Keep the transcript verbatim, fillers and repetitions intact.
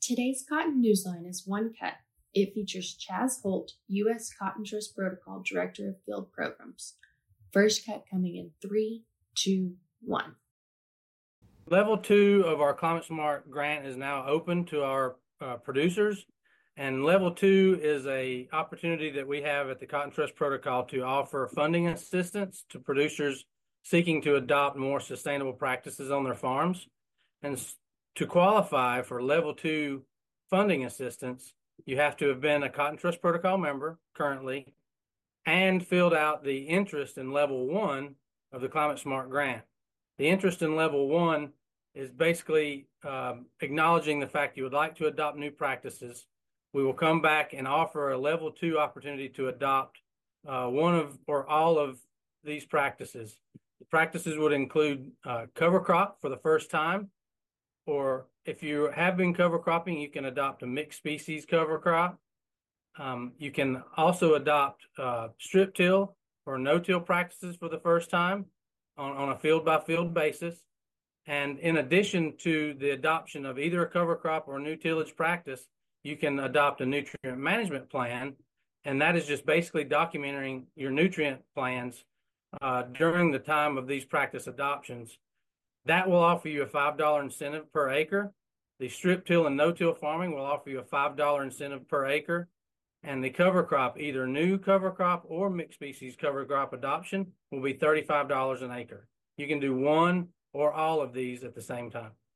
Today's Cotton Newsline is one cut. It features Chaz Holt, U S Cotton Trust Protocol Director of Field Programs. First cut coming in three, two, one. Level two of our Climate Smart grant is now open to our uh, producers, and level two is a opportunity that we have at the Cotton Trust Protocol to offer funding assistance to producers seeking to adopt more sustainable practices on their farms. And to qualify for level two funding assistance, you have to have been a Cotton Trust Protocol member currently and filled out the interest in level one of the Climate Smart grant. The interest in level one is basically um, acknowledging the fact you would like to adopt new practices. We will come back and offer a level two opportunity to adopt uh, one of or all of these practices. The practices would include uh, cover crop for the first time, or if you have been cover cropping, you can adopt a mixed species cover crop. Um, you can also adopt uh, strip till or no-till practices for the first time on, on a field-by-field basis. And in addition to the adoption of either a cover crop or new tillage practice, you can adopt a nutrient management plan, and that is just basically documenting your nutrient plans uh, during the time of these practice adoptions. That will offer you a five dollar incentive per acre. The strip till and no-till farming will offer you a five dollar incentive per acre. And the cover crop, either new cover crop or mixed species cover crop adoption, will be thirty-five dollars an acre. You can do one or all of these at the same time.